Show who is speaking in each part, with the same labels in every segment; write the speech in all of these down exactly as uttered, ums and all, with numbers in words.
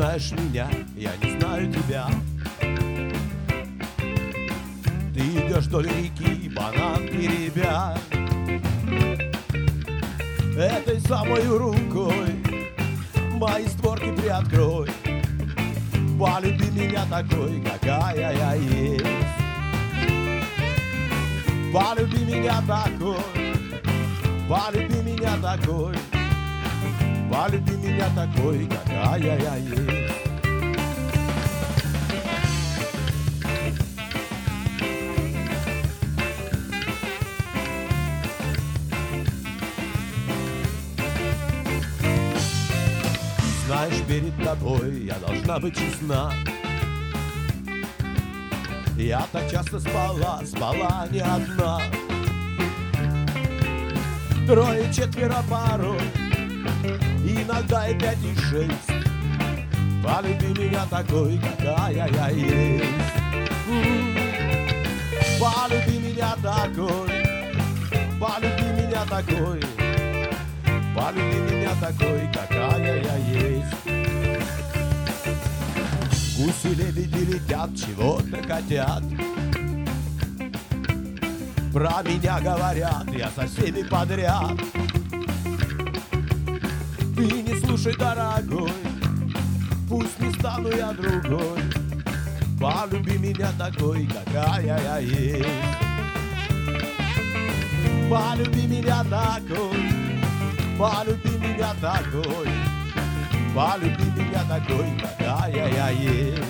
Speaker 1: знаешь меня, я не знаю тебя. Ты идешь вдоль реки, банан теребя, этой самой рукой мои створки приоткрой. Полюби меня такой, какая я есть. Полюби меня такой, полюби меня такой, полюби меня такой, какая я есть. Знаешь, перед тобой я должна быть честна. Я так часто спала, спала не одна. Трое, четверо, порой, иногда и пять, и шесть. Полюби меня такой, какая я есть. Полюби меня такой, полюби меня такой, полюби меня такой, какая я есть. Гуси, лебеди летят, чего-то хотят. Про меня говорят, я со всеми подряд. Ты не слушай, дорогой, пусть не стану я другой. Полюби меня такой, какая я есть. Полюби меня такой, полюби меня такой, полюби меня такой, какая я есть.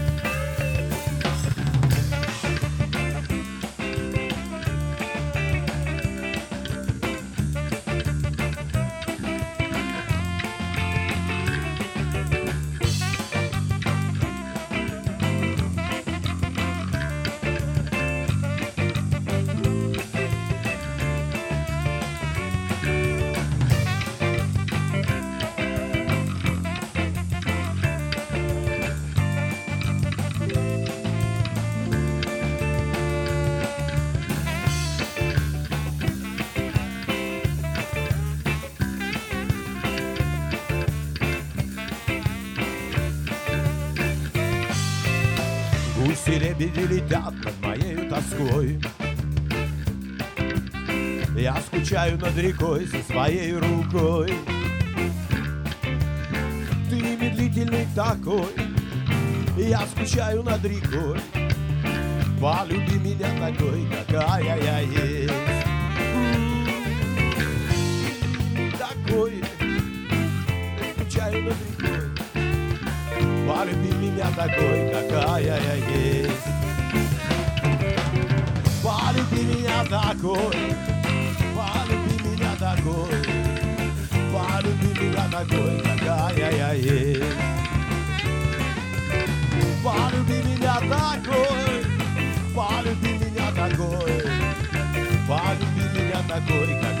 Speaker 1: Гуси, лебеди летят над моею тоской. Я скучаю над рекой со своей рукой. Ты медлительный такой, я скучаю над рекой. Полюби меня такой, какая я есть. Такой, скучаю над рекой. Полюби меня такой, какая я есть. Полюби меня такой, полюби меня такой, полюби меня такой, какая я есть. Полюби меня такой, полюби меня такой, полюби меня такой,